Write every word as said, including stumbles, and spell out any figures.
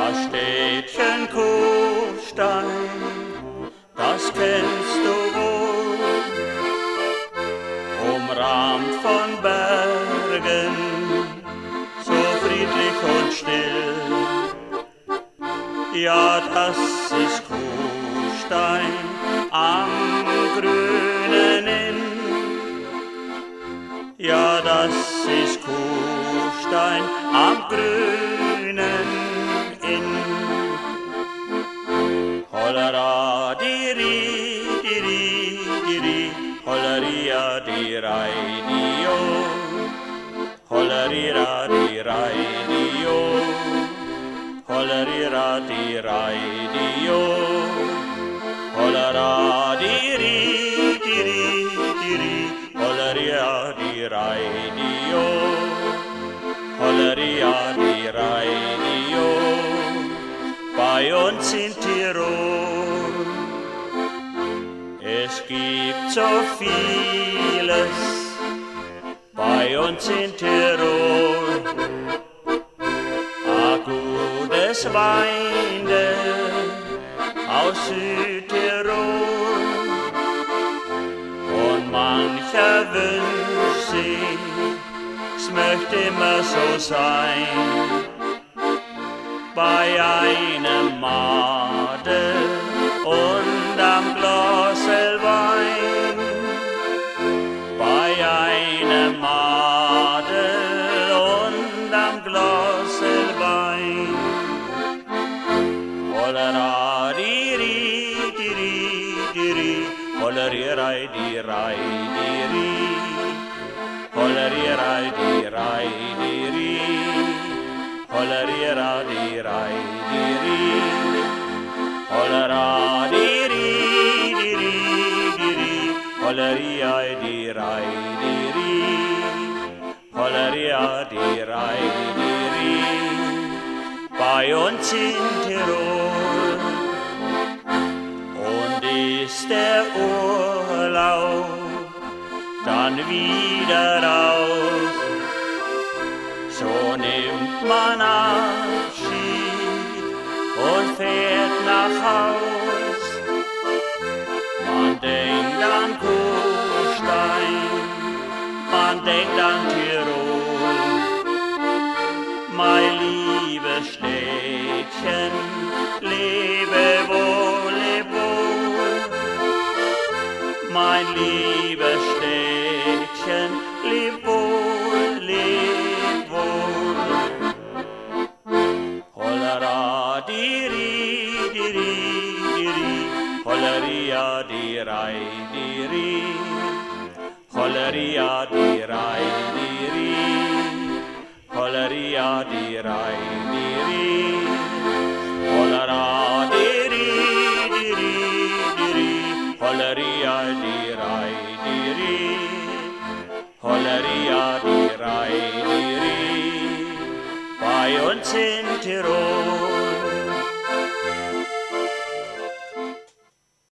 Städtchen Kufstein, das kennst du wohl, umrahmt von Bergen, so friedlich und still. Ja, das ist Kufstein am grünen Inn. Ja, das ist Kufstein am grünen Inn. Hollera, diri, diri, diri, holleria, dirai, dio. Hollerira, dirai, dio. Hollerira, dirai, dio. Hollera, diri, diri, diri, holleria, dirai, dio. Holleria, dirai, dio. Bei uns in Tirol, es gibt so vieles. Bei uns in Tirol, a gutes Weine aus Südtirol. Und mancher wünscht sich, es möchte immer so sein. Bei einem Madel und am Glasel Wein. Bei einem Madel und am Glasel Wein. Hollera, diri, diri, diri, hollerirai, dirai, diri. Hollerirai, dirai, diri. Hollera, dirai, diri. Hollera, diri, diri, diri. Holleria, dirai, diri. Holleria, dirai, diri. Bei uns in Tirol. Und ist der Urlaub dann wieder raus, so nimmt man Abschied und fährt nach Haus. Man denkt an Kufstein, man denkt an Tirol. Mein liebes Städtchen, lebe wohl, lebe wohl. Mein liebes Städtchen, lebe wohl, lebe wohl. Hollera, diri, diri, diri, holleria, dirai, diri. Holleria, dirai, diri. Holleria, dirai, diri. Hollera, diri, diri, diri. Holleria, dirai, diri. Holleria, dirai, diri. Bei uns in Tirol.